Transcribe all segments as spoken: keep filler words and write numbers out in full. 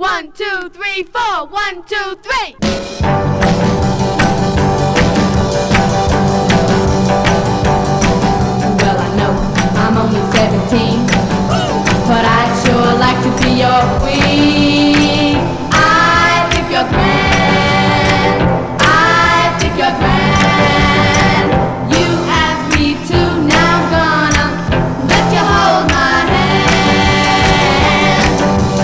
One, two, three, four. One, two, three. Well, I know I'm only seventeen, but I'd sure like to be your queen. I think you're grand. I think you're grand. You asked me to, now I'm gonna let you hold my hand.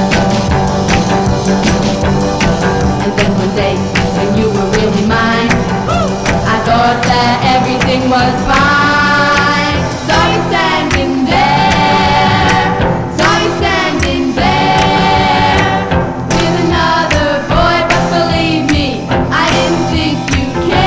And then one day, when you were really mine, I thought that everything was fine. Saw you standing there, saw you standing there with another boy, but believe me, I didn't think you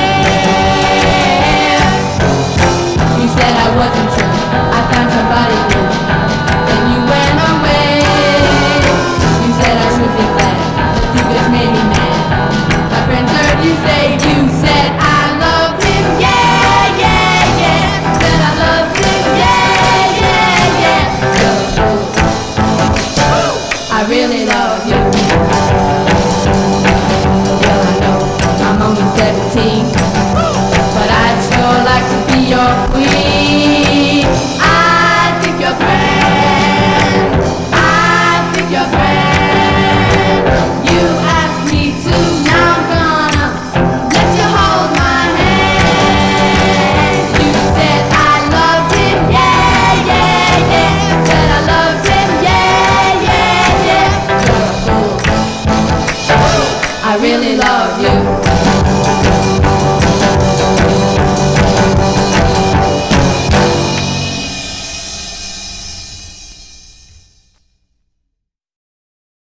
cared. You said I wasn't true, I found somebody new, then you went away. You said I should be glad, but you just made me mad. My friends heard you say, you said I loved him, yeah, yeah, yeah. Said I loved him, yeah, yeah, yeah. I really love you.